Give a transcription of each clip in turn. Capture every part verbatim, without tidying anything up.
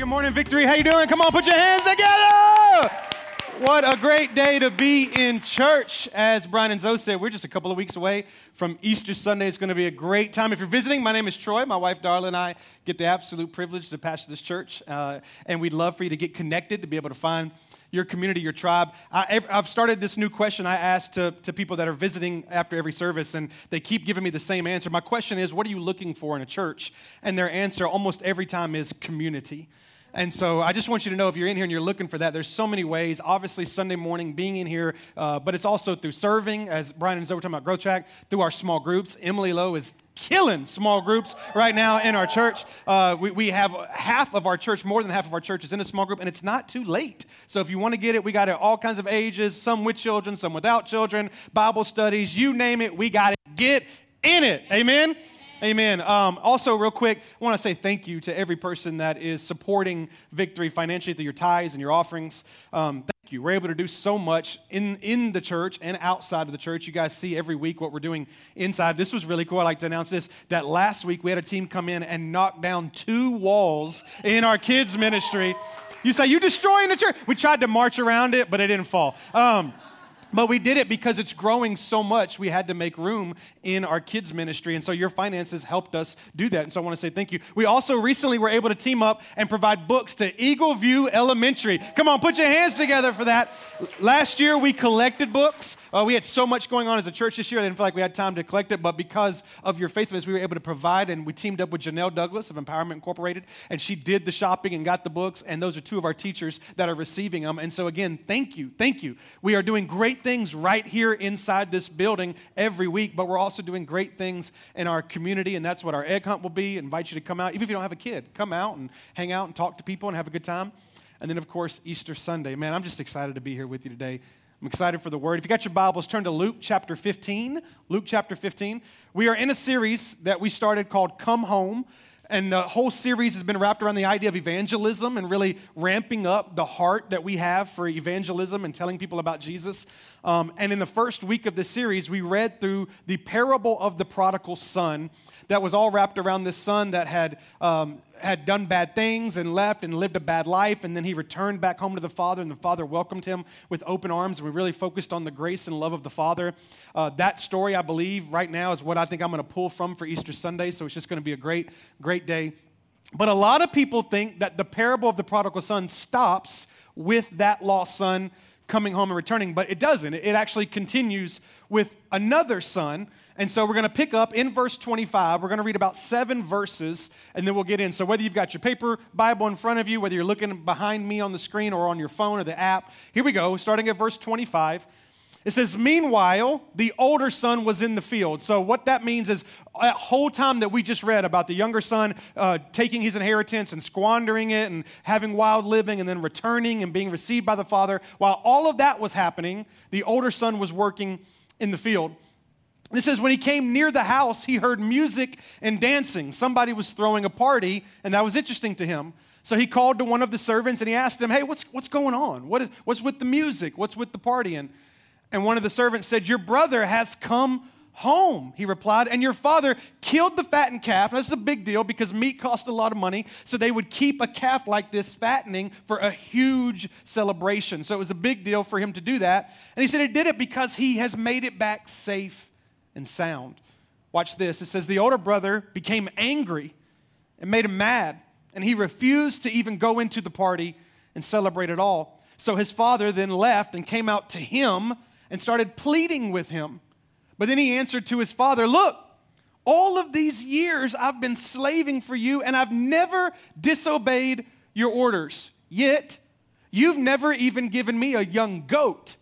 Good morning, Victory. How you doing? Come on, put your hands together. What a great day to be in church. As Brian and Zoe said, we're just a couple of weeks away from Easter Sunday. It's going to be a great time. If you're visiting, my name is Troy. My wife, Darla, and I get the absolute privilege to pastor this church. Uh, and we'd love for you to get connected, to be able to find your community, your tribe. I, I've started this new question I ask to, to people that are visiting after every service, and they keep giving me the same answer. My question is, what are you looking for in a church? And their answer almost every time is community. And so I just want you to know, if you're in here and you're looking for that, there's so many ways. Obviously, Sunday morning, being in here, uh, but it's also through serving, as Brian and Zoe were talking about Growth Track, through our small groups. Emily Lowe is killing small groups right now in our church. Uh, we, we have half of our church, more than half of our church is in a small group, and it's not too late. So if you want to get it, we got it all kinds of ages, some with children, some without children, Bible studies, you name it, we got it. Get in it. Amen? Amen. Um, also, real quick, I want to say thank you to every person that is supporting Victory financially through your tithes and your offerings. Um, thank you. We're able to do so much in, in the church and outside of the church. You guys see every week what we're doing inside. This was really cool. I'd like to announce this, that last week we had a team come in and knock down two walls in our kids' ministry. You say, you're destroying the church. We tried to march around it, but it didn't fall. Um, But we did it because it's growing so much, we had to make room in our kids' ministry. And so your finances helped us do that. And so I want to say thank you. We also recently were able to team up and provide books to Eagle View Elementary. Come on, put your hands together for that. Last year, we collected books. Uh, we had so much going on as a church this year, I didn't feel like we had time to collect it. But because of your faithfulness, we were able to provide. And we teamed up with Janelle Douglas of Empowerment Incorporated. And she did the shopping and got the books. And those are two of our teachers that are receiving them. And so again, thank you. Thank you. We are doing great things right here inside this building every week, but we're also doing great things in our community, and that's what our egg hunt will be. I invite you to come out. Even if you don't have a kid, come out and hang out and talk to people and have a good time. And then, of course, Easter Sunday. Man, I'm just excited to be here with you today. I'm excited for the Word. If you got your Bibles, turn to Luke chapter fifteen. Luke chapter fifteen. We are in a series that we started called Come Home. And the whole series has been wrapped around the idea of evangelism and really ramping up the heart that we have for evangelism and telling people about Jesus. Um, and in the first week of this series, we read through the parable of the prodigal son that was all wrapped around this son that had um, had done bad things and left and lived a bad life. And then he returned back home to the father, and the father welcomed him with open arms. And we really focused on the grace and love of the father. Uh, that story, I believe, right now is what I think I'm going to pull from for Easter Sunday. So it's just going to be a great, great day. But a lot of people think that the parable of the prodigal son stops with that lost son coming home and returning, but it doesn't. It actually continues with another son. And so we're going to pick up in verse twenty-five. We're going to read about seven verses, and then we'll get in. So whether you've got your paper Bible in front of you, whether you're looking behind me on the screen or on your phone or the app, here we go, starting at verse twenty-five. It says, meanwhile, the older son was in the field. So what that means is that whole time that we just read about the younger son uh, taking his inheritance and squandering it and having wild living and then returning and being received by the father, while all of that was happening, the older son was working in the field. It says, when he came near the house, he heard music and dancing. Somebody was throwing a party, and that was interesting to him. So he called to one of the servants, and he asked him, hey, what's, what's going on? What is, what's with the music? What's with the partying? And one of the servants said, your brother has come home, he replied, and your father killed the fattened calf. Now, this is a big deal because meat cost a lot of money, so they would keep a calf like this fattening for a huge celebration. So it was a big deal for him to do that. And he said he did it because he has made it back safe and sound. Watch this. It says the older brother became angry and made him mad, and he refused to even go into the party and celebrate at all. So his father then left and came out to him and started pleading with him. But then he answered to his father, look, all of these years I've been slaving for you, and I've never disobeyed your orders. Yet you've never even given me a young goat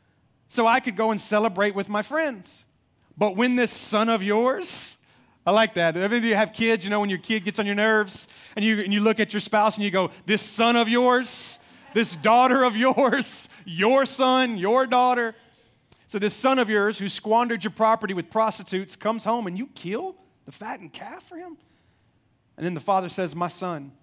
so I could go and celebrate with my friends. But when this son of yours, I like that. Any of you have kids, you know, when your kid gets on your nerves and you, and you look at your spouse and you go, this son of yours, this daughter of yours, your son, your daughter. So this son of yours who squandered your property with prostitutes comes home and you kill the fattened calf for him? And then the father says, my son,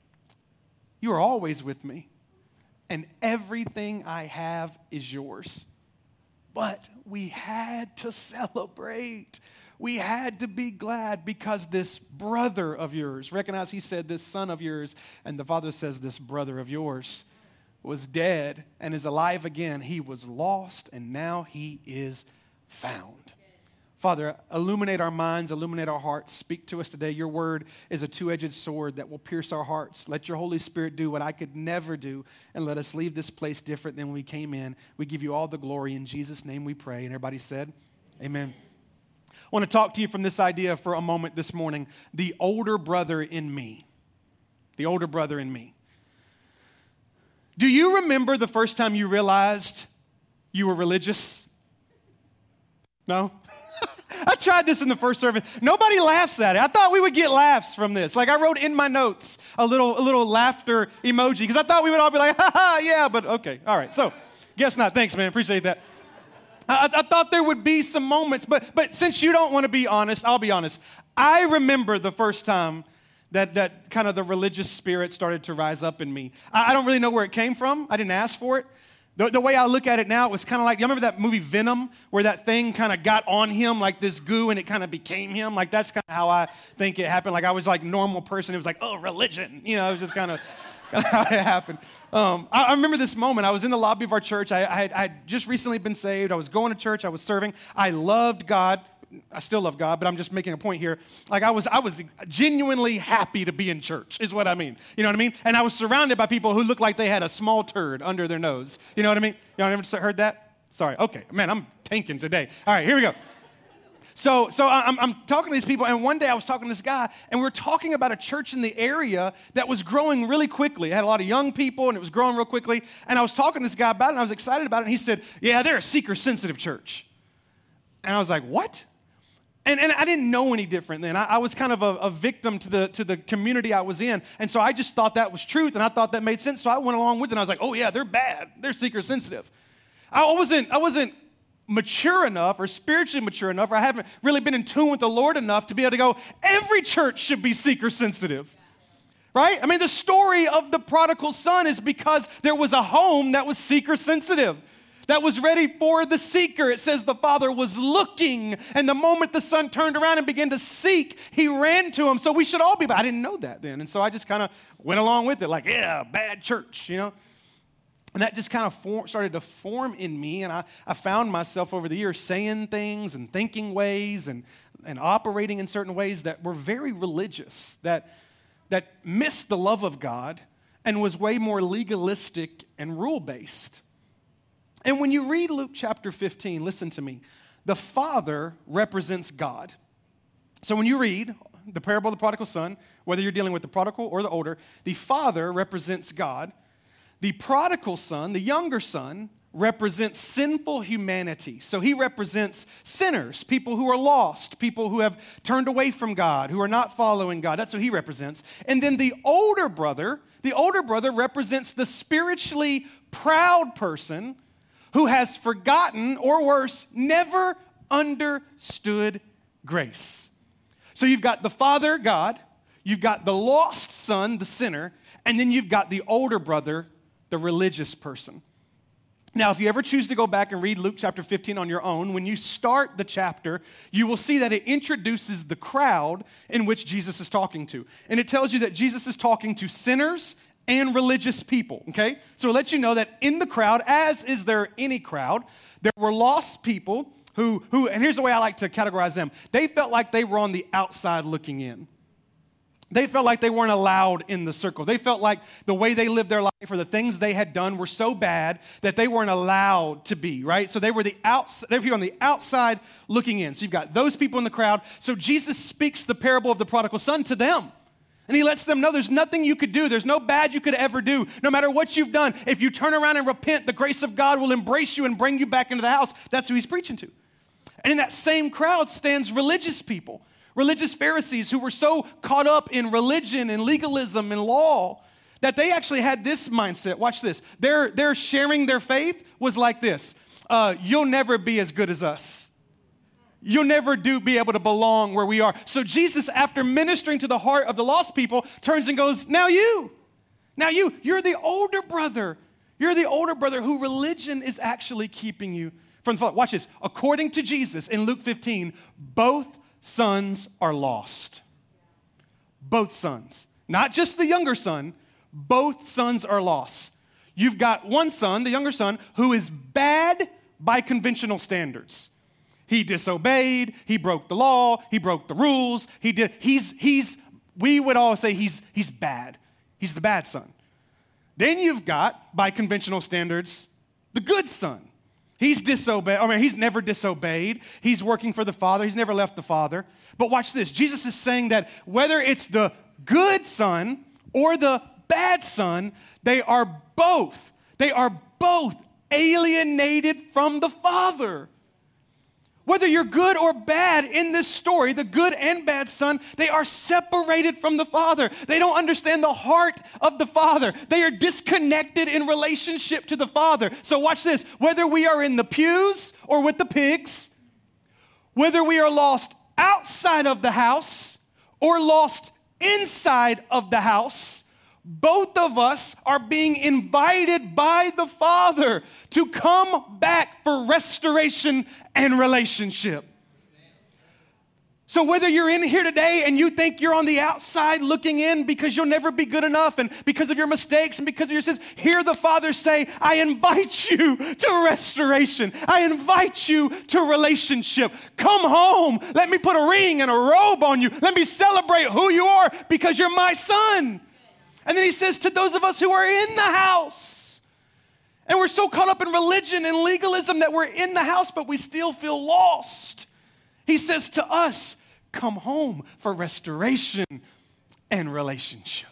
you are always with me, and everything I have is yours. But we had to celebrate we had to be glad because this brother of yours, recognize he said this son of yours, and the Father says this brother of yours was dead and is alive again. He was lost and now he is found. Father, illuminate our minds, illuminate our hearts. Speak to us today. Your word is a two-edged sword that will pierce our hearts. Let your Holy Spirit do what I could never do, and let us leave this place different than when we came in. We give you all the glory. In Jesus' name we pray. And everybody said, amen. I want to talk to you from this idea for a moment this morning. The older brother in me. The older brother in me. Do you remember the first time you realized you were religious? No? I tried this in the first service. Nobody laughs at it. I thought we would get laughs from this. Like I wrote in my notes a little, a little laughter emoji because I thought we would all be like, ha ha, yeah, but okay. All right. So guess not. Thanks, man. Appreciate that. I, I thought there would be some moments, but, but since you don't want to be honest, I'll be honest. I remember the first time that, that kind of the religious spirit started to rise up in me. I, I don't really know where it came from. I didn't ask for it. The, the way I look at it now, it was kind of like, you remember that movie Venom, where that thing kind of got on him like this goo and it kind of became him? Like that's kind of how I think it happened. Like I was like normal person. It was like, oh, religion. You know, it was just kind of how it happened. Um, I, I remember this moment. I was in the lobby of our church. I, I, had, I had just recently been saved. I was going to church. I was serving. I loved God. I still love God, but I'm just making a point here. Like I was, I was genuinely happy to be in church, is what I mean. You know what I mean? And I was surrounded by people who looked like they had a small turd under their nose. You know what I mean? Y'all ever heard that? Sorry. Okay, man, I'm tanking today. All right, here we go. So, so I'm, I'm talking to these people, and one day I was talking to this guy, and we were talking about a church in the area that was growing really quickly. It had a lot of young people, and it was growing real quickly. And I was talking to this guy about it, and I was excited about it. And he said, "Yeah, they're a seeker-sensitive church." And I was like, "What?" And, and I didn't know any different then. I, I was kind of a, a victim to the, to the community I was in. And so I just thought that was truth, and I thought that made sense. So I went along with it, and I was like, oh, yeah, they're bad. They're seeker-sensitive. I wasn't, I wasn't mature enough or spiritually mature enough, or I haven't really been in tune with the Lord enough to be able to go, every church should be seeker-sensitive. Right? I mean, the story of the prodigal son is because there was a home that was seeker-sensitive, that was ready for the seeker. It says the father was looking, and the moment the son turned around and began to seek, he ran to him. So we should all be, but I didn't know that then. And so I just kind of went along with it, like, yeah, bad church, you know? And that just kind of form, started to form in me, and I, I found myself over the years saying things and thinking ways and, and operating in certain ways that were very religious, that, that missed the love of God and was way more legalistic and rule-based. And when you read Luke chapter fifteen, listen to me, the Father represents God. So when you read the parable of the prodigal son, whether you're dealing with the prodigal or the older, the Father represents God. The prodigal son, the younger son, represents sinful humanity. So he represents sinners, people who are lost, people who have turned away from God, who are not following God. That's what he represents. And then the older brother, the older brother represents the spiritually proud person who has forgotten, or worse, never understood grace. So you've got the Father, God, you've got the lost son, the sinner, and then you've got the older brother, the religious person. Now, if you ever choose to go back and read Luke chapter fifteen on your own, when you start the chapter, you will see that it introduces the crowd in which Jesus is talking to. And it tells you that Jesus is talking to sinners and religious people, okay? So it lets you know that in the crowd, as is there any crowd, there were lost people who, who, and here's the way I like to categorize them. They felt like they were on the outside looking in. They felt like they weren't allowed in the circle. They felt like the way they lived their life or the things they had done were so bad that they weren't allowed to be, right? So they were the outs- they were people on the outside looking in. So you've got those people in the crowd. So Jesus speaks the parable of the prodigal son to them. And he lets them know there's nothing you could do. There's no bad you could ever do. No matter what you've done, if you turn around and repent, the grace of God will embrace you and bring you back into the house. That's who he's preaching to. And in that same crowd stands religious people, religious Pharisees who were so caught up in religion and legalism and law that they actually had this mindset. Watch this. Their, their sharing their faith was like this. Uh, you'll never be as good as us. You'll never do be able to belong where we are. So Jesus, after ministering to the heart of the lost people, turns and goes, now you, now you, you're the older brother. You're the older brother who religion is actually keeping you from the Father. Watch this. According to Jesus in Luke fifteen, both sons are lost. Both sons. Not just the younger son, both sons are lost. You've got one son, the younger son, who is bad by conventional standards. He disobeyed, he broke the law, he broke the rules, he did, he's, he's, we would all say he's, he's bad. He's the bad son. Then you've got, by conventional standards, the good son. He's disobeyed, I mean, he's never disobeyed. He's working for the Father. He's never left the Father. But watch this. Jesus is saying that whether it's the good son or the bad son, they are both, they are both alienated from the Father. Whether you're good or bad in this story, the good and bad son, they are separated from the Father. They don't understand the heart of the Father. They are disconnected in relationship to the Father. So watch this. Whether we are in the pews or with the pigs, whether we are lost outside of the house or lost inside of the house, both of us are being invited by the Father to come back for restoration and relationship. So whether you're in here today and you think you're on the outside looking in because you'll never be good enough and because of your mistakes and because of your sins, hear the Father say, I invite you to restoration. I invite you to relationship. Come home. Let me put a ring and a robe on you. Let me celebrate who you are because you're my son. And then he says to those of us who are in the house, and we're so caught up in religion and legalism that we're in the house, but we still feel lost. He says to us, come home for restoration and relationship.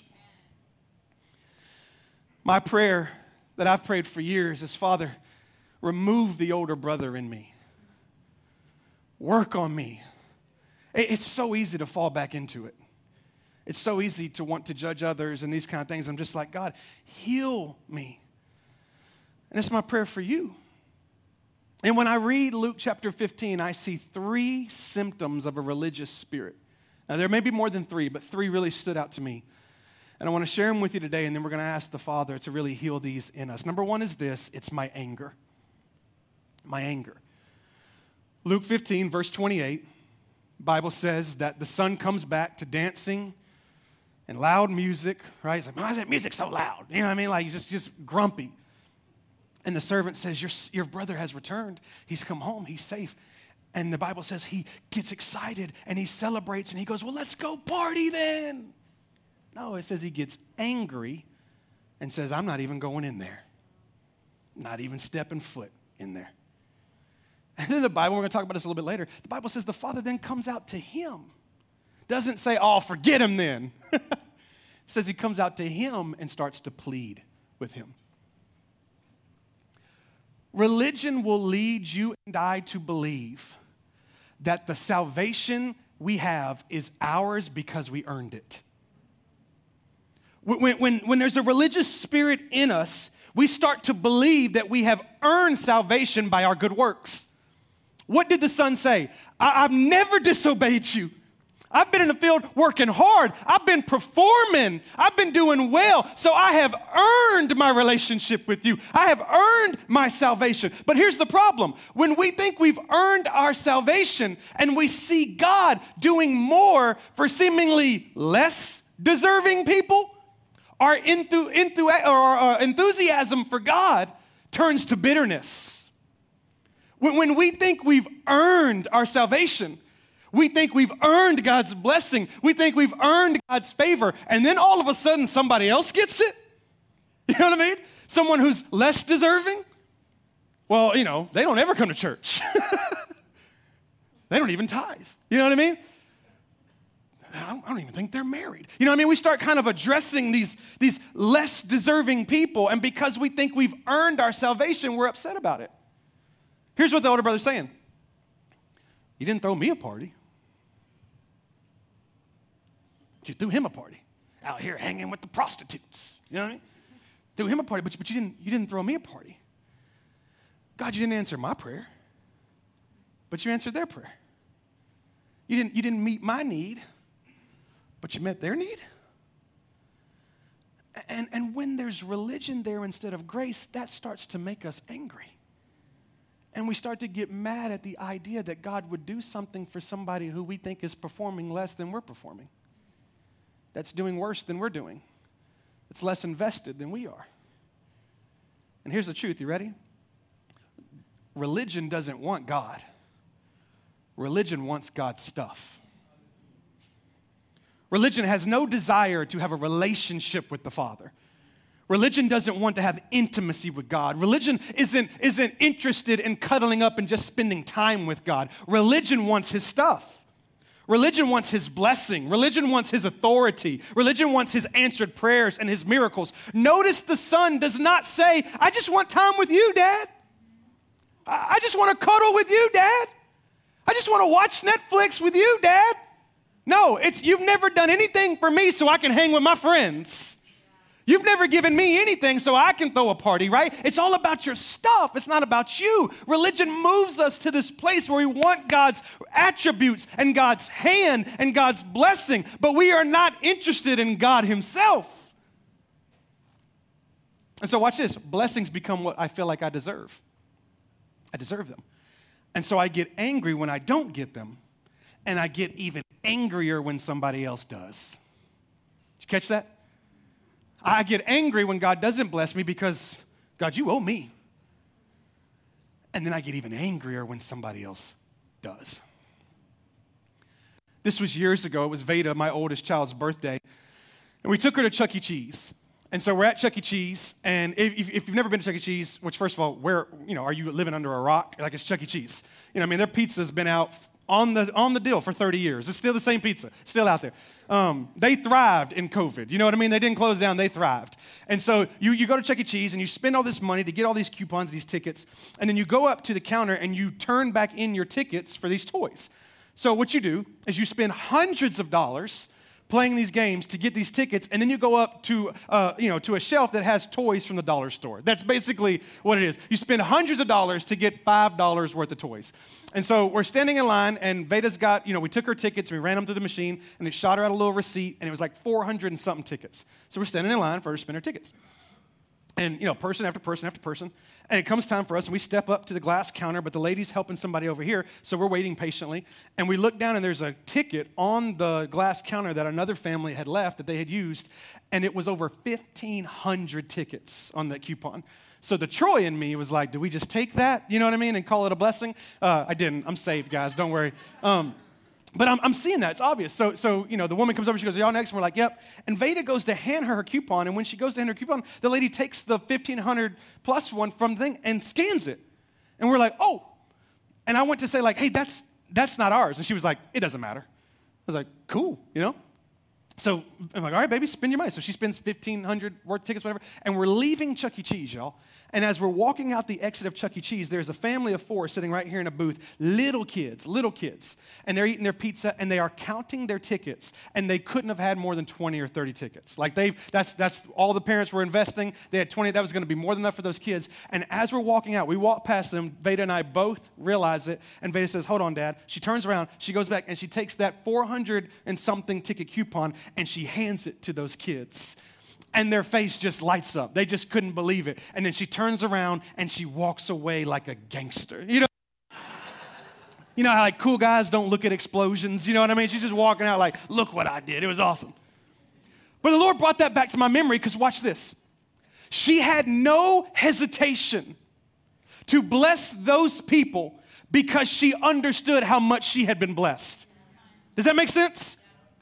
My prayer that I've prayed for years is, Father, remove the older brother in me. Work on me. It's so easy to fall back into it. It's so easy to want to judge others and these kind of things. I'm just like, God, heal me. And it's my prayer for you. And when I read Luke chapter fifteen, I see three symptoms of a religious spirit. Now, there may be more than three, but three really stood out to me. And I want to share them with you today, and then we're going to ask the Father to really heal these in us. Number one is this. It's my anger. My anger. Luke fifteen, verse twenty-eight, Bible says that the son comes back to dancing and loud music, right? He's like, why is that music so loud? You know what I mean? Like, he's just, just grumpy. And the servant says, your, your brother has returned. He's come home. He's safe. And the Bible says he gets excited and he celebrates and he goes, well, let's go party then. No, it says he gets angry and says, I'm not even going in there. Not even stepping foot in there. And then the Bible, we're going to talk about this a little bit later, the Bible says the father then comes out to him. Doesn't say, oh, forget him then. It says he comes out to him and starts to plead with him. Religion will lead you and I to believe that the salvation we have is ours because we earned it. When, when, when there's a religious spirit in us, we start to believe that we have earned salvation by our good works. What did the son say? I, I've never disobeyed you. I've been in the field working hard. I've been performing. I've been doing well. So I have earned my relationship with you. I have earned my salvation. But here's the problem. When we think we've earned our salvation and we see God doing more for seemingly less deserving people, our, enthu- enthu- or our enthusiasm for God turns to bitterness. When, when we think we've earned our salvation, we think we've earned God's blessing. We think we've earned God's favor. And then all of a sudden somebody else gets it. You know what I mean? Someone who's less deserving. Well, you know, they don't ever come to church. They don't even tithe. You know what I mean? I don't, I don't even think they're married. You know what I mean? We start kind of addressing these, these less deserving people. And because we think we've earned our salvation, we're upset about it. Here's what the older brother's saying. You didn't throw me a party. But you threw him a party. Out here hanging with the prostitutes. You know what I mean? Threw him a party, but, you, but you, didn't, you didn't throw me a party. God, you didn't answer my prayer. But you answered their prayer. You didn't, you didn't meet my need, but you met their need. And, and when there's religion there instead of grace, that starts to make us angry. And we start to get mad at the idea that God would do something for somebody who we think is performing less than we're performing, that's doing worse than we're doing, that's less invested than we are. And here's the truth. You ready? Religion doesn't want God. Religion wants God's stuff. Religion has no desire to have a relationship with the Father. Religion doesn't want to have intimacy with God. Religion isn't, isn't interested in cuddling up and just spending time with God. Religion wants his stuff. Religion wants his blessing. Religion wants his authority. Religion wants his answered prayers and his miracles. Notice the son does not say, I just want time with you, Dad. I just want to cuddle with you, Dad. I just want to watch Netflix with you, Dad. No, it's you've never done anything for me so I can hang with my friends. You've never given me anything so I can throw a party, right? It's all about your stuff. It's not about you. Religion moves us to this place where we want God's attributes and God's hand and God's blessing, but we are not interested in God himself. And so watch this. Blessings become what I feel like I deserve. I deserve them. And so I get angry when I don't get them, and I get even angrier when somebody else does. Did you catch that? I get angry when God doesn't bless me because, God, you owe me. And then I get even angrier when somebody else does. This was years ago. It was Veda, my oldest child's birthday. And we took her to Chuck E. Cheese. And so we're at Chuck E. Cheese. And if, if you've never been to Chuck E. Cheese, which first of all, where, you know, are you living under a rock? Like it's Chuck E. Cheese. You know, I mean, their pizza's been out on the on the deal for thirty years. It's still the same pizza, still out there. Um, they thrived in COVID. You know what I mean? They didn't close down, they thrived. And so you, you go to Chuck E. Cheese and you spend all this money to get all these coupons, these tickets, and then you go up to the counter and you turn back in your tickets for these toys. So what you do is you spend hundreds of dollars playing these games to get these tickets, and then you go up to, uh, you know, to a shelf that has toys from the dollar store. That's basically what it is. You spend hundreds of dollars to get five dollars worth of toys. And so we're standing in line, and Veda's got, you know, we took her tickets, and we ran them through the machine, and it shot her out a little receipt, and it was like four hundred and something tickets. So we're standing in line for her to spend her tickets. And, you know, person after person after person. And it comes time for us, and we step up to the glass counter, but the lady's helping somebody over here, so we're waiting patiently. And we look down, and there's a ticket on the glass counter that another family had left that they had used, and it was over fifteen hundred tickets on that coupon. So the Troy in me was like, do we just take that, you know what I mean, and call it a blessing? Uh, I didn't. I'm saved, guys. Don't worry. Um, But I'm, I'm seeing that. It's obvious. So, so, you know, the woman comes over, she goes, y'all next? And we're like, yep. And Veda goes to hand her her coupon, and when she goes to hand her coupon, the lady takes the fifteen hundred plus one from the thing and scans it. And we're like, oh. And I went to say, like, hey, that's that's not ours. And she was like, it doesn't matter. I was like, cool, you know? So I'm like, all right, baby, spend your money. So she spends fifteen hundred worth of tickets, whatever. And we're leaving Chuck E. Cheese, y'all. And as we're walking out the exit of Chuck E. Cheese, there's a family of four sitting right here in a booth, little kids, little kids. And they're eating their pizza, and they are counting their tickets. And they couldn't have had more than twenty or thirty tickets. Like, they've, that's, that's all the parents were investing. They had twenty. That was going to be more than enough for those kids. And as we're walking out, we walk past them. Veda and I both realize it. And Veda says, hold on, Dad. She turns around. She goes back, and she takes that four hundred and something ticket coupon, and she hands it to those kids. And their face just lights up. They just couldn't believe it. And then she turns around and she walks away like a gangster. You know, you know how like cool guys don't look at explosions? You know what I mean? She's just walking out like, look what I did. It was awesome. But the Lord brought that back to my memory because watch this. She had no hesitation to bless those people because she understood how much she had been blessed. Does that make sense?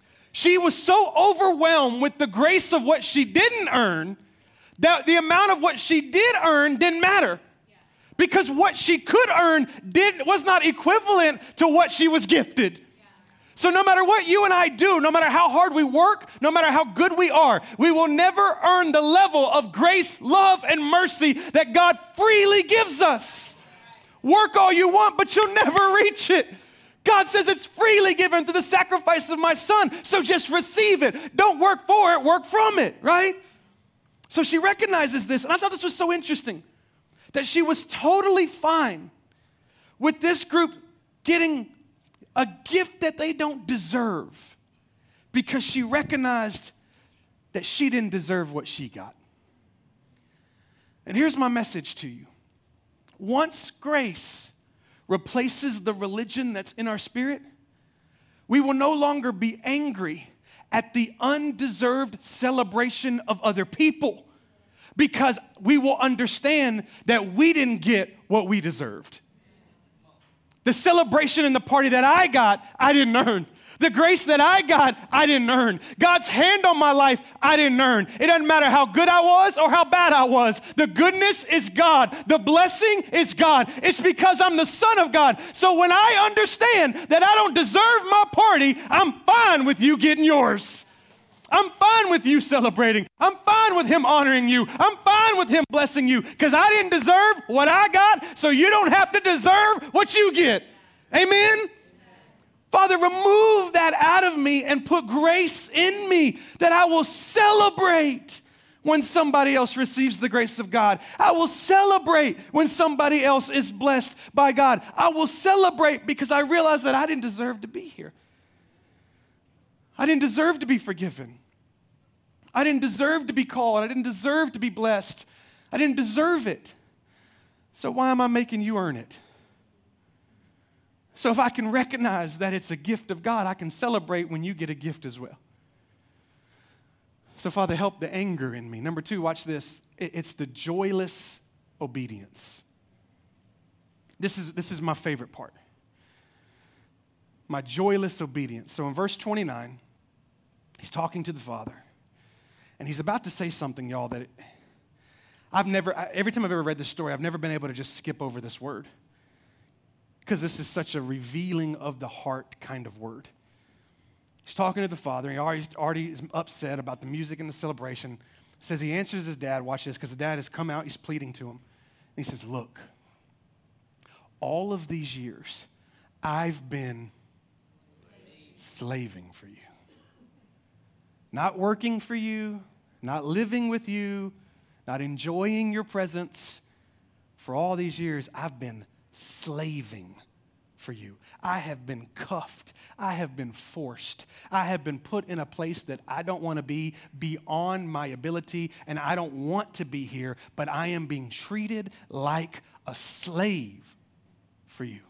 She was so overwhelmed with the grace of what she didn't earn that the amount of what she did earn didn't matter. Because what she could earn did, was not equivalent to what she was gifted. So no matter what you and I do, no matter how hard we work, no matter how good we are, we will never earn the level of grace, love, and mercy that God freely gives us. Work all you want, but you'll never reach it. God says it's freely given through the sacrifice of my son, so just receive it. Don't work for it, work from it, right? So she recognizes this, and I thought this was so interesting, that she was totally fine with this group getting a gift that they don't deserve because she recognized that she didn't deserve what she got. And here's my message to you. once grace replaces the religion that's in our spirit, we will no longer be angry at the undeserved celebration of other people because we will understand that we didn't get what we deserved. The celebration and the party that I got, I didn't earn. The grace that I got, I didn't earn. God's hand on my life, I didn't earn. It doesn't matter how good I was or how bad I was. The goodness is God. The blessing is God. It's because I'm the son of God. So when I understand that I don't deserve my party, I'm fine with you getting yours. I'm fine with you celebrating. I'm fine with him honoring you. I'm fine with him blessing you because I didn't deserve what I got, so you don't have to deserve what you get. Amen? Father, remove that out of me and put grace in me that I will celebrate when somebody else receives the grace of God. I will celebrate when somebody else is blessed by God. I will celebrate because I realize that I didn't deserve to be here. I didn't deserve to be forgiven. I didn't deserve to be called. I didn't deserve to be blessed. I didn't deserve it. So why am I making you earn it? So if I can recognize that it's a gift of God, I can celebrate when you get a gift as well. So Father, help the anger in me. Number two, watch this. It's the joyless obedience. This is, this is my favorite part. My joyless obedience. So in verse twenty-nine, he's talking to the Father. And he's about to say something, y'all, that it, I've never, every time I've ever read this story, I've never been able to just skip over this word. Because this is such a revealing of the heart kind of word. He's talking to the Father, and he already, already is upset about the music and the celebration. Says he answers his dad, watch this, because the dad has come out, he's pleading to him. And he says, look, all of these years, I've been slaving for you. Not working for you, not living with you, not enjoying your presence. For all these years, I've been slaving for you. I have been cuffed. I have been forced. I have been put in a place that I don't want to be, beyond my ability, and I don't want to be here, but I am being treated like a slave for you.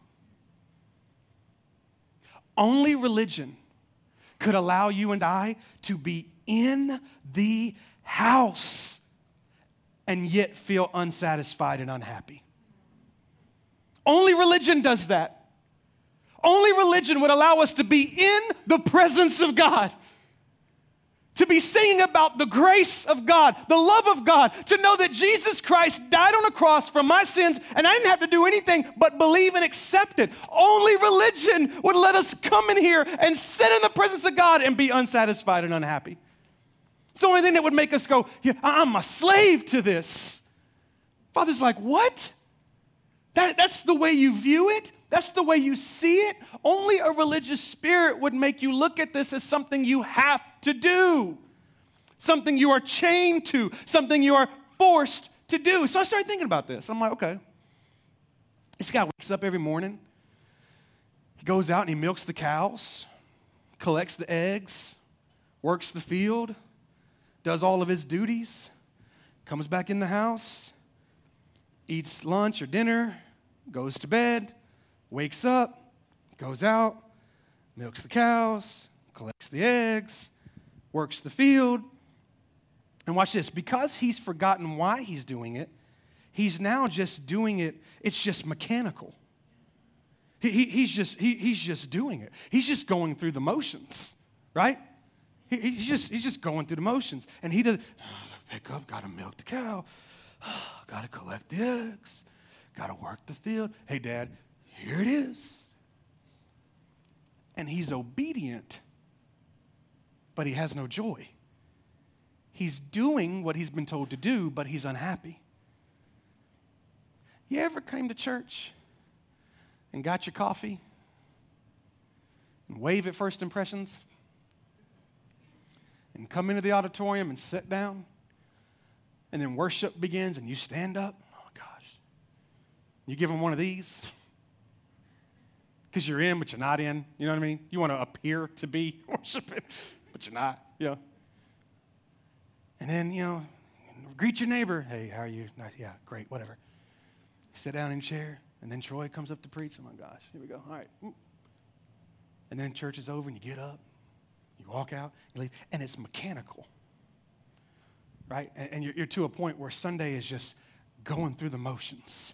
Only religion could allow you and I to be in the house and yet feel unsatisfied and unhappy. Only religion does that. Only religion would allow us to be in the presence of God, to be singing about the grace of God, the love of God, to know that Jesus Christ died on a cross for my sins and I didn't have to do anything but believe and accept it. Only religion would let us come in here and sit in the presence of God and be unsatisfied and unhappy. It's the only thing that would make us go, yeah, I'm a slave to this. Father's like, what? That, that's the way you view it? That's the way you see it? Only a religious spirit would make you look at this as something you have to do, something you are chained to, something you are forced to do. So I started thinking about this. I'm like, okay, this guy wakes up every morning. He goes out and he milks the cows, collects the eggs, works the field, does all of his duties, comes back in the house, eats lunch or dinner, goes to bed, wakes up, goes out, milks the cows, collects the eggs, works the field. And watch this. Because he's forgotten why he's doing it, he's now just doing it. It's just mechanical. He, he, he's, just, he, he's just doing it. He's just going through the motions, right? He, he's, just, he's just going through the motions. And he does, oh, pick up, got to milk the cow, oh, got to collect the eggs, got to work the field. Hey, Dad, here it is. And he's obedient, but he has no joy. He's doing what he's been told to do, but he's unhappy. You ever came to church and got your coffee and wave at first impressions and come into the auditorium and sit down and then worship begins and you stand up? Oh, my gosh. You give them one of these because you're in, but you're not in. You know what I mean? You want to appear to be worshiping, but you're not. You know? And then, you know, greet your neighbor. Hey, how are you? Nice. Yeah, great, whatever. sit down in a chair, and then Troy comes up to preach. Oh, my gosh. Here we go. All right. And then church is over, and you get up. You walk out. You leave. And it's mechanical. Right? And, and you're, you're to a point where Sunday is just going through the motions.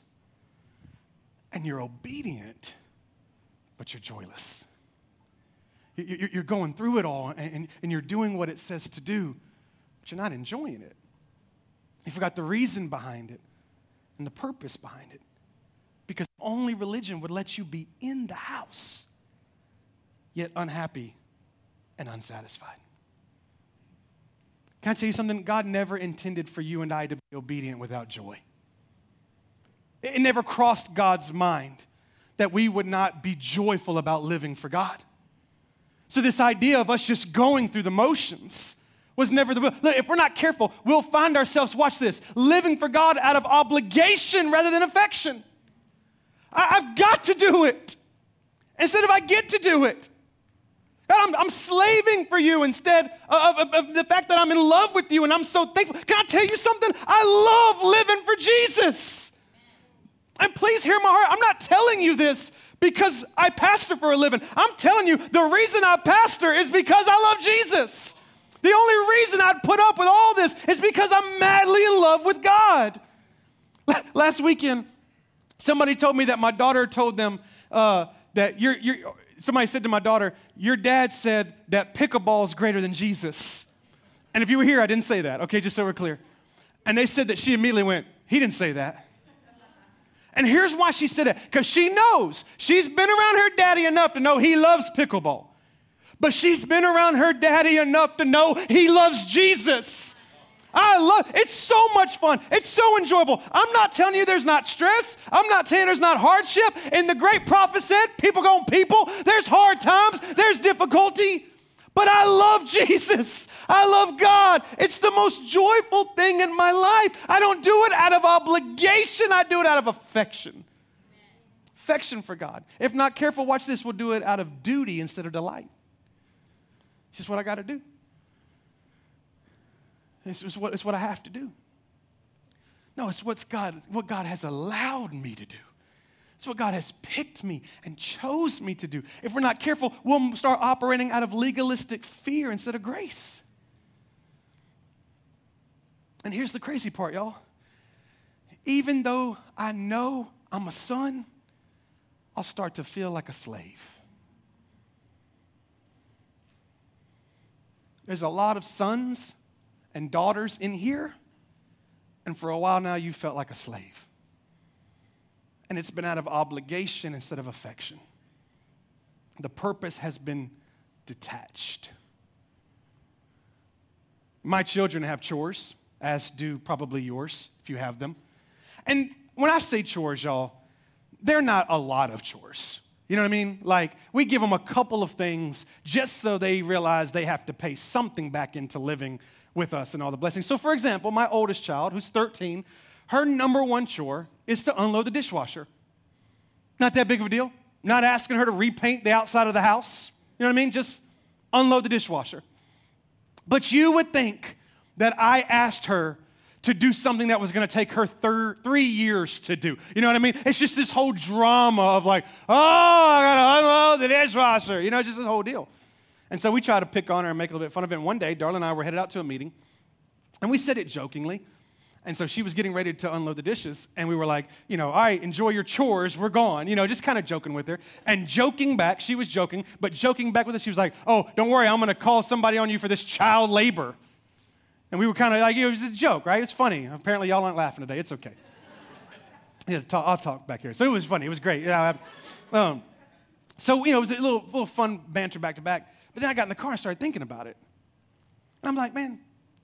And you're obedient, but you're joyless. You, you're going through it all, and, and, and you're doing what it says to do, but you're not enjoying it. You forgot the reason behind it and the purpose behind it. Because only religion would let you be in the house, yet unhappy and unsatisfied. Can I tell you something? God never intended for you and I to be obedient without joy. It never crossed God's mind that we would not be joyful about living for God. So this idea of us just going through the motions was never the will. Look, if we're not careful, we'll find ourselves, watch this, living for God out of obligation rather than affection. I, I've got to do it instead of I get to do it. God, I'm, I'm slaving for you instead of, of, of the fact that I'm in love with you and I'm so thankful. Can I tell you something? I love living for Jesus. And please hear my heart. I'm not telling you this because I pastor for a living. I'm telling you the reason I pastor is because I love Jesus. The only reason I'd put up with all this is because I'm madly in love with God. Last weekend, somebody told me that my daughter told them uh, that you're, you're, somebody said to my daughter, your dad said that pickleball is greater than Jesus. And if you were here, I didn't say that, okay, just so we're clear. And they said that she immediately went, he didn't say that. And here's why she said it, because she knows. She's been around her daddy enough to know he loves pickleball. But she's been around her daddy enough to know he loves Jesus. I love, it's so much fun. It's so enjoyable. I'm not telling you there's not stress. I'm not telling you there's not hardship. And the great prophet said, people going people, there's hard times, there's difficulty. But I love Jesus. I love God. It's the most joyful thing in my life. I don't do it out of obligation. I do it out of affection. Amen. Affection for God. If not careful, watch this, we'll do it out of duty instead of delight. It's just what I got to do. It's, it's, what, it's what I have to do. No, it's what's God, what God has allowed me to do. It's what God has picked me and chose me to do. If we're not careful, we'll start operating out of legalistic fear instead of grace. And here's the crazy part, y'all. Even though I know I'm a son, I'll start to feel like a slave. There's a lot of sons and daughters in here, and for a while now you felt like a slave. And it's been out of obligation instead of affection. The purpose has been detached. My children have chores, as do probably yours, if you have them. And when I say chores, y'all, they're not a lot of chores. You know what I mean? Like, we give them a couple of things just so they realize they have to pay something back into living with us and all the blessings. So, for example, my oldest child, who's thirteen, her number one chore is to unload the dishwasher. Not that big of a deal. Not asking her to repaint the outside of the house. You know what I mean? Just unload the dishwasher. But you would think that I asked her to do something that was going to take her thir- three years to do. You know what I mean? It's just this whole drama of like, oh, I got to unload the dishwasher. You know, just this whole deal. And so we try to pick on her and make a little bit fun of it. And one day, Darla and I were headed out to a meeting, and we said it jokingly. And so she was getting ready to unload the dishes, and we were like, you know, all right, enjoy your chores, we're gone. You know, just kind of joking with her. And joking back, she was joking, but joking back with us, she was like, oh, don't worry, I'm going to call somebody on you for this child labor. And we were kind of like, it was a joke, right? It was funny. Apparently, y'all aren't laughing today. It's okay. Yeah, talk, I'll talk back here. So it was funny. It was great. Yeah. I, um, so, you know, it was a little, little fun banter back to back. But then I got in the car and started thinking about it. And I'm like, man,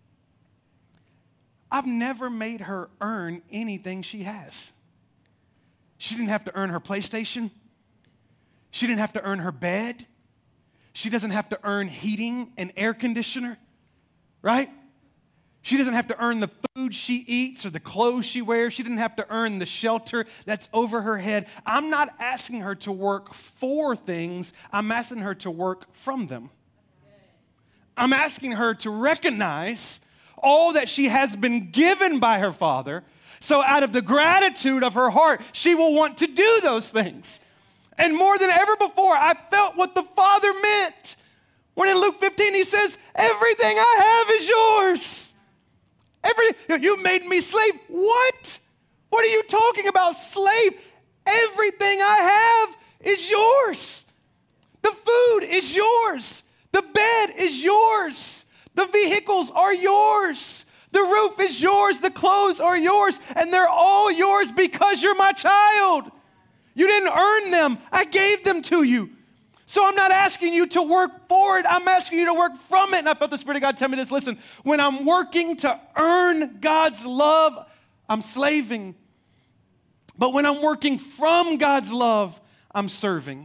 I've never made her earn anything she has. She didn't have to earn her PlayStation. She didn't have to earn her bed. She doesn't have to earn heating and air conditioner, right? She doesn't have to earn the food she eats or the clothes she wears. She didn't have to earn the shelter that's over her head. I'm not asking her to work for things. I'm asking her to work from them. I'm asking her to recognize all that she has been given by her father. So out of the gratitude of her heart, she will want to do those things. And more than ever before, I felt what the Father meant when in Luke fifteen he says, everything I have is yours. Every, you made me slave. What? What are you talking about, slave? Everything I have is yours. The food is yours. The bed is yours. The vehicles are yours. The roof is yours. The clothes are yours. And they're all yours because you're my child. You didn't earn them. I gave them to you. So I'm not asking you to work for it. I'm asking you to work from it. And I felt the Spirit of God tell me this. Listen, when I'm working to earn God's love, I'm slaving. But when I'm working from God's love, I'm serving.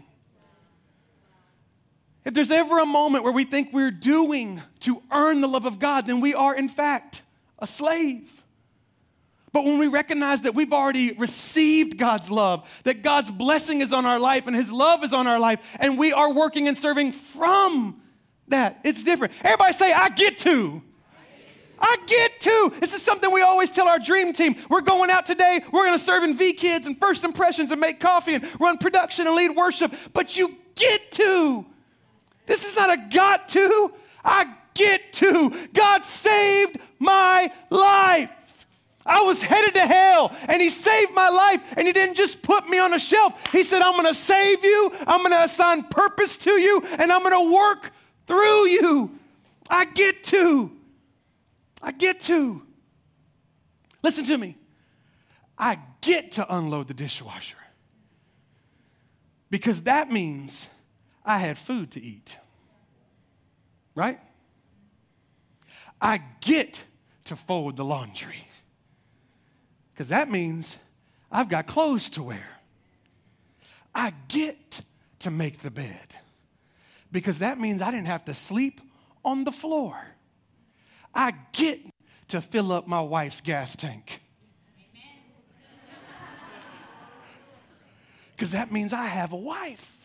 If there's ever a moment where we think we're doing to earn the love of God, then we are, in fact, a slave. But when we recognize that we've already received God's love, that God's blessing is on our life and His love is on our life, and we are working and serving from that, it's different. Everybody say, I get to. I get to. This is something we always tell our dream team. We're going out today. We're going to serve in V Kids and First Impressions and make coffee and run production and lead worship. But you get to. This is not a got to. I get to. God saved my life. I was headed to hell, and He saved my life, and He didn't just put me on a shelf. He said, I'm going to save you, I'm going to assign purpose to you, and I'm going to work through you. I get to. I get to. Listen to me. I get to unload the dishwasher because that means I had food to eat, right? I get to fold the laundry because that means I've got clothes to wear. I get to make the bed because that means I didn't have to sleep on the floor. I get to fill up my wife's gas tank because that means I have a wife.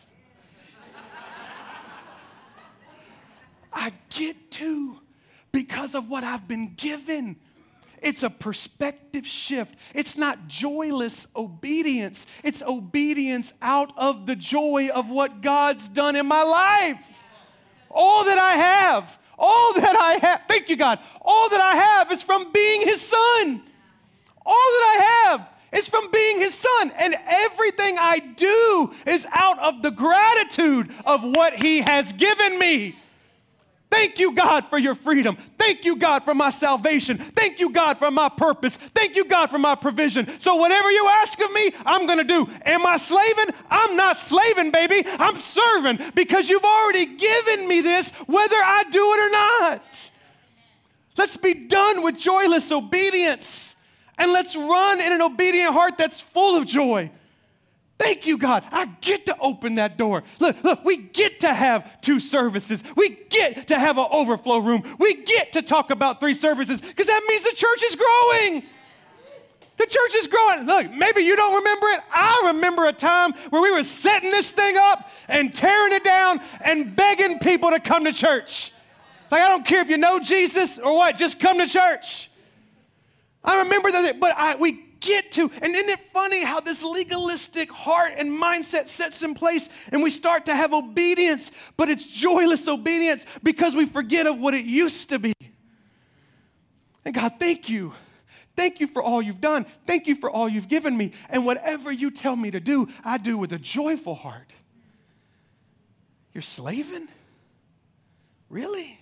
I get to because of what I've been given. It's a perspective shift. It's not joyless obedience. It's obedience out of the joy of what God's done in my life. All that I have, all that I have, thank you, God, all that I have is from being His son. All that I have is from being His son. And everything I do is out of the gratitude of what He has given me. Thank you, God, for your freedom. Thank you, God, for my salvation. Thank you, God, for my purpose. Thank you, God, for my provision. So whatever you ask of me, I'm going to do. Am I slaving? I'm not slaving, baby. I'm serving because you've already given me this, whether I do it or not. Let's be done with joyless obedience, and let's run in an obedient heart that's full of joy. Thank you, God. I get to open that door. Look, look, we get to have two services. We get to have an overflow room. We get to talk about three services because that means the church is growing. The church is growing. Look, maybe you don't remember it. I remember a time where we were setting this thing up and tearing it down and begging people to come to church. Like, I don't care if you know Jesus or what, just come to church. I remember that, but I, we get to, and isn't it funny how this legalistic heart and mindset sets in place and we start to have obedience, but it's joyless obedience because we forget of what it used to be. And God, thank you. Thank you for all you've done. Thank you for all you've given me. And whatever you tell me to do, I do with a joyful heart. You're slaving? Really?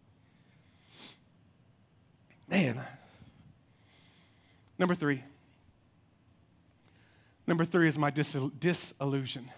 Man. Number three. Number three is my dis- disillusion.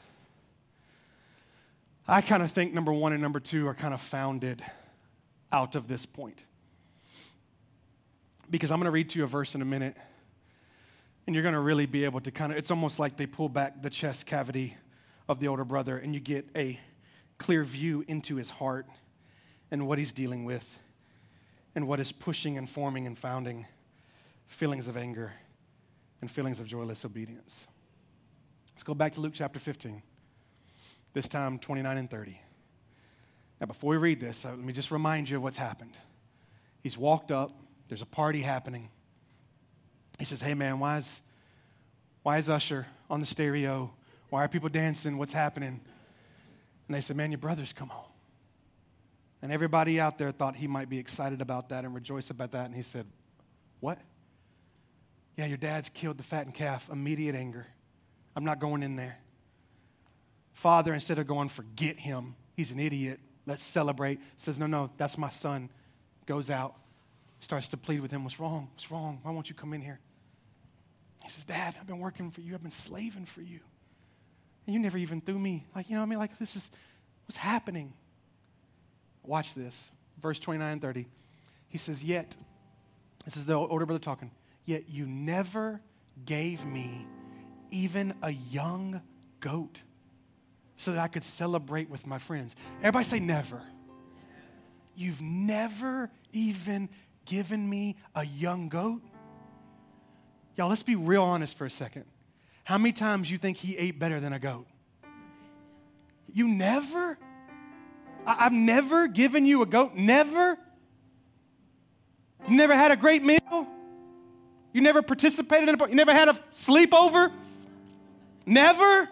I kind of think number one and number two are kind of founded out of this point. Because I'm going to read to you a verse in a minute, and you're going to really be able to kind of, it's almost like they pull back the chest cavity of the older brother, and you get a clear view into his heart and what he's dealing with and what is pushing and forming and founding feelings of anger and feelings of joyless obedience. Let's go back to Luke chapter fifteen, this time twenty-nine and thirty. Now, before we read this, uh, let me just remind you of what's happened. He's walked up There's a party happening. He says, hey, man, why is, why is Usher on the stereo? Why are people dancing? What's happening? And they said, man, your brother's come home. And everybody out there thought he might be excited about that and rejoice about that. And he said, what? Yeah, your dad's killed the fattened calf. Immediate anger. I'm not going in there. Father, instead of going, forget him, he's an idiot, let's celebrate, says, no, no, that's my son. Goes out, starts to plead with him, what's wrong? What's wrong? Why won't you come in here? He says, Dad, I've been working for you. I've been slaving for you. And you never even threw me. Like, you know what I mean? Like, this is what's happening. Watch this. Verse twenty-nine and thirty. He says, yet, this is the older brother talking, yet you never gave me even a young goat so that I could celebrate with my friends. Everybody say never. You've never even given me a young goat? Y'all, let's be real honest for a second. How many times you think he ate better than a goat? You never? I- I've never given you a goat? Never? You never had a great meal? You never participated in a party? You never had a sleepover? Never?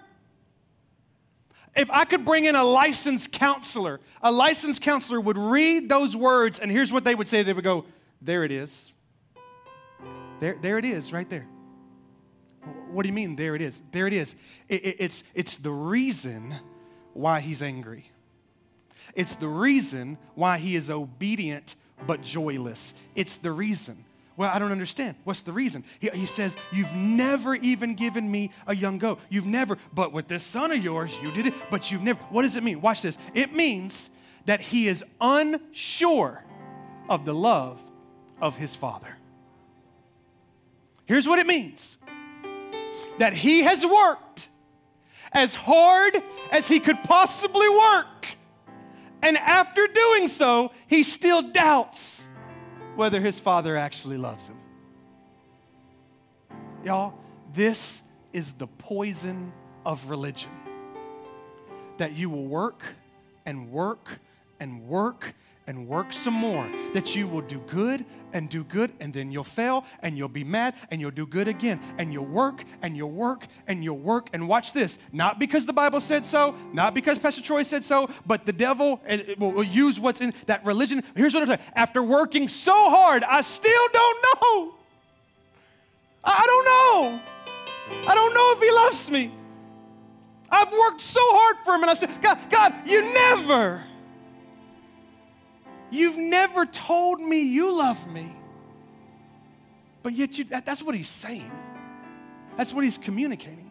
If I could bring in a licensed counselor, a licensed counselor would read those words, and here's what they would say. They would go, there it is. There, there it is, right there. What do you mean, there it is? There it is. It, it, it's, it's the reason why he's angry. It's the reason why he is obedient but joyless. It's the reason. Well, I don't understand. What's the reason? He, he says, you've never even given me a young goat. You've never, but with this son of yours, you did it, but you've never. What does it mean? Watch this. It means that he is unsure of the love of his father. Here's what it means. That he has worked as hard as he could possibly work. And after doing so, he still doubts whether his father actually loves him. Y'all, this is the poison of religion. That you will work and work and work and work some more. That you will do good and do good, and then you'll fail and you'll be mad and you'll do good again. And you'll work and you'll work and you'll work. And watch this. Not because the Bible said so, not because Pastor Troy said so, but the devil will use what's in that religion. Here's what I'm saying. After working so hard, I still don't know. I don't know. I don't know if he loves me. I've worked so hard for him, and I said, God, God, you never. You've never told me you love me. But yet you, that, that's what he's saying. That's what he's communicating.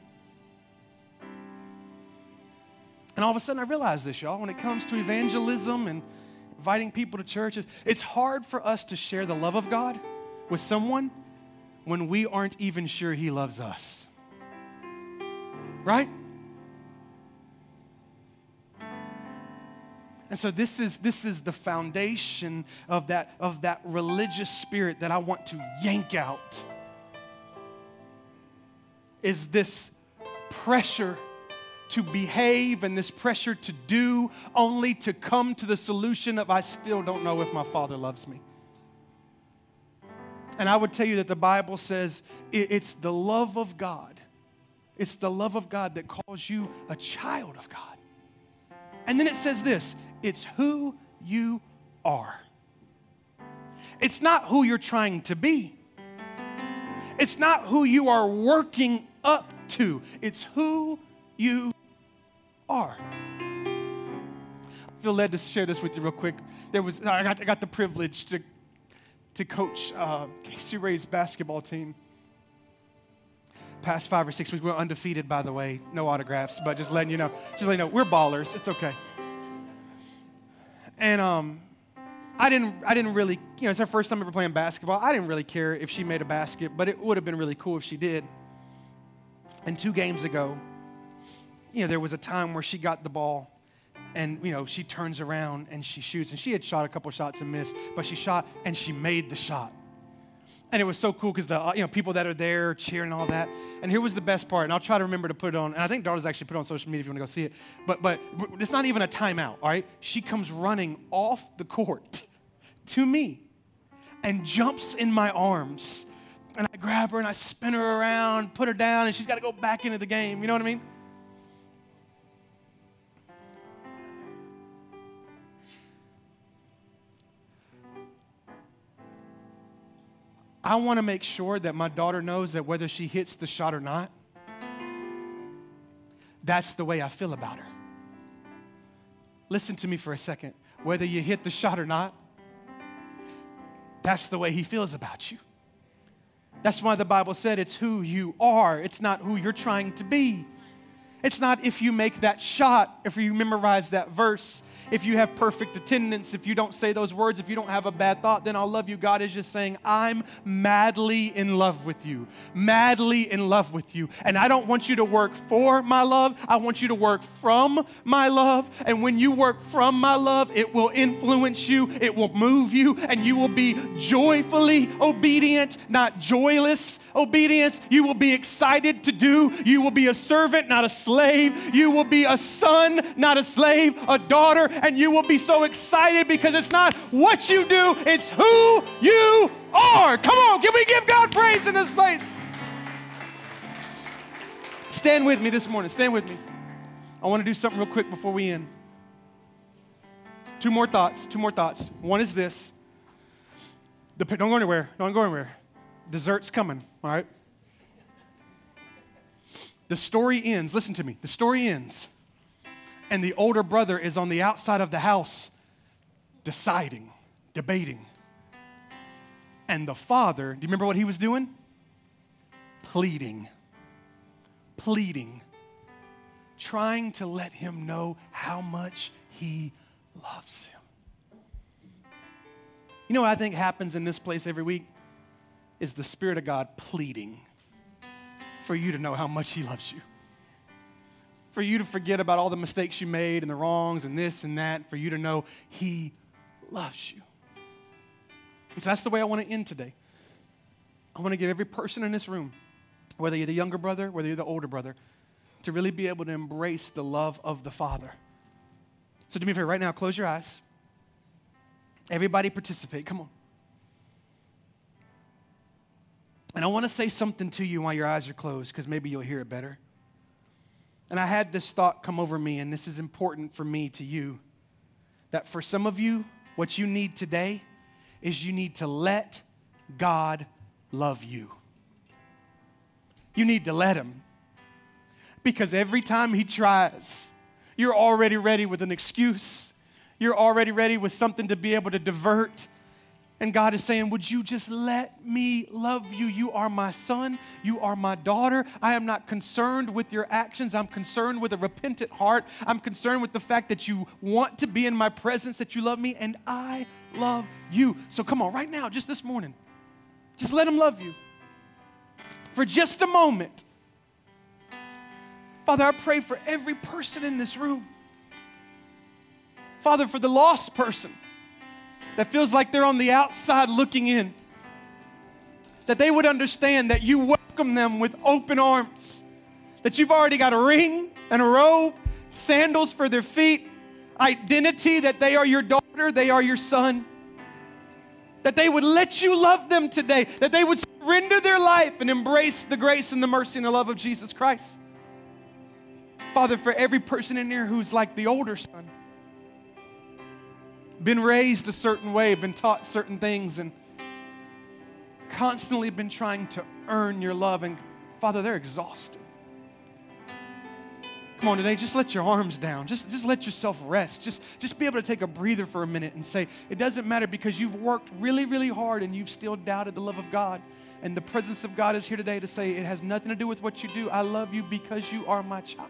And all of a sudden I realized this, y'all, when it comes to evangelism and inviting people to churches, it's hard for us to share the love of God with someone when we aren't even sure he loves us. Right? And so this is this is the foundation of that of that religious spirit that I want to yank out. Is this pressure to behave and this pressure to do, only to come to the solution of I still don't know if my father loves me. And I would tell you that the Bible says it's the love of God. It's the love of God that calls you a child of God. And then it says this, it's who you are. It's not who you're trying to be. It's not who you are working up to. It's who you are. I feel led to share this with you real quick. There was I got, I got the privilege to, to coach uh, Casey Ray's basketball team. Past five or six weeks, we're undefeated, by the way. No autographs, but just letting you know. Just letting you know, we're ballers. It's okay. And um, I didn't, I didn't really, you know, it's her first time ever playing basketball. I didn't really care if she made a basket, but it would have been really cool if she did. And two games ago, you know, there was a time where she got the ball, and you know, she turns around and she shoots, and she had shot a couple shots and missed, but she shot and she made the shot. And it was so cool because the you know people that are there cheering and all that. And here was the best part, and I'll try to remember to put it on. And I think Darla's actually put it on social media if you want to go see it. But but it's not even a timeout, all right? She comes running off the court to me and jumps in my arms. And I grab her and I spin her around, put her down, and she's got to go back into the game. You know what I mean? I want to make sure that my daughter knows that whether she hits the shot or not, that's the way I feel about her. Listen to me for a second. Whether you hit the shot or not, that's the way he feels about you. That's why the Bible said it's who you are. It's not who you're trying to be. It's not if you make that shot, if you memorize that verse, if you have perfect attendance, if you don't say those words, if you don't have a bad thought, then I'll love you. God is just saying, I'm madly in love with you. Madly in love with you. And I don't want you to work for my love. I want you to work from my love. And when you work from my love, it will influence you. It will move you. And you will be joyfully obedient, not joyless obedience. You will be excited to do. You will be a servant, not a slave. You will be a son, not a slave, a daughter. And you will be so excited because it's not what you do, it's who you are. Come on, can we give God praise in this place? Stand with me this morning. Stand with me. I want to do something real quick before we end. Two more thoughts. Two more thoughts. One is this. The, don't go anywhere. Don't go anywhere. Dessert's coming, all right? The story ends. Listen to me. The story ends. And the older brother is on the outside of the house deciding, debating. And the father, do you remember what he was doing? Pleading. Pleading. Trying to let him know how much he loves him. You know what I think happens in this place every week? Is the Spirit of God pleading for you to know how much he loves you. For you to forget about all the mistakes you made and the wrongs and this and that, for you to know he loves you. And so that's the way I want to end today. I want to give every person in this room, whether you're the younger brother, whether you're the older brother, to really be able to embrace the love of the Father. So do me a favor right now, close your eyes. Everybody participate, come on. And I want to say something to you while your eyes are closed, because maybe you'll hear it better. And I had this thought come over me, and this is important for me to you, that for some of you, what you need today is you need to let God love you. You need to let him. Because every time he tries, you're already ready with an excuse. You're already ready with something to be able to divert. And God is saying, would you just let me love you? You are my son. You are my daughter. I am not concerned with your actions. I'm concerned with a repentant heart. I'm concerned with the fact that you want to be in my presence, that you love me, and I love you. So come on, right now, just this morning, just let him love you. For just a moment. Father, I pray for every person in this room. Father, for the lost person that feels like they're on the outside looking in, that they would understand that you welcome them with open arms, that you've already got a ring and a robe, sandals for their feet, identity that they are your daughter, they are your son, that they would let you love them today, that they would surrender their life and embrace the grace and the mercy and the love of Jesus Christ. Father, for every person in here who's like the older son, been raised a certain way, been taught certain things, and constantly been trying to earn your love. And Father, they're exhausted. Come on today, just let your arms down. Just, just let yourself rest. Just, just be able to take a breather for a minute and say, it doesn't matter because you've worked really, really hard and you've still doubted the love of God. And the presence of God is here today to say, it has nothing to do with what you do. I love you because you are my child.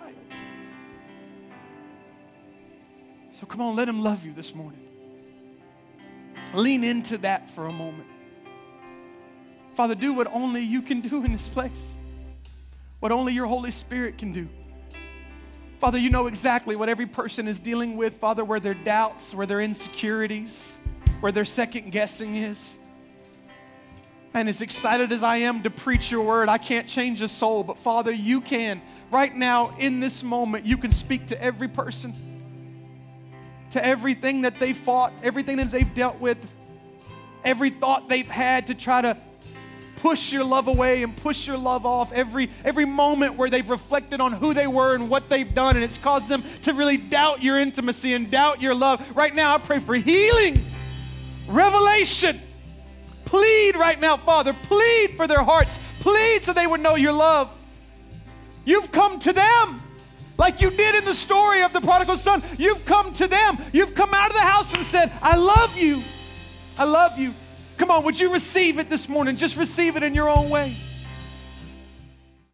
So come on, let him love you this morning. Lean into that for a moment. Father, do what only you can do in this place. What only your Holy Spirit can do. Father, you know exactly what every person is dealing with, Father, where their doubts, where their insecurities, where their second guessing is. And as excited as I am to preach your word, I can't change a soul, but Father, you can. Right now, in this moment, you can speak to every person, to everything that they fought, everything that they've dealt with, every thought they've had to try to push your love away and push your love off, every, every moment where they've reflected on who they were and what they've done, and it's caused them to really doubt your intimacy and doubt your love. Right now, I pray for healing, revelation. Plead right now, Father. Plead for their hearts. Plead so they would know your love. You've come to them like you did in the story of the prodigal son. You've come to them. You've come out of the house and said, I love you. I love you. Come on, would you receive it this morning? Just receive it in your own way.